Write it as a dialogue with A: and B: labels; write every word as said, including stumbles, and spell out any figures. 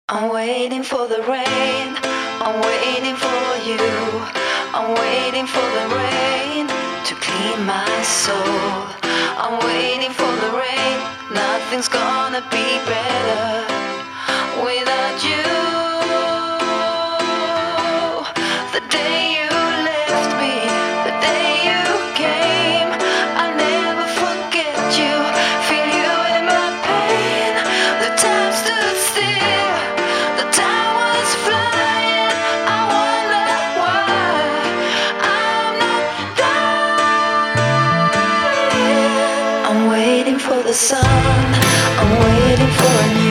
A: I'm waiting for the rain, I'm waiting for you, I'm waiting for the rain to clean my soul. I'm waiting for the rain, nothing's gonna be better without you. The day you left me, the day you came, I'll never forget you, feel you in my pain. The time stood still, the time was flying, I wonder why I'm not dying. I'm waiting for the sun, I'm waiting for a new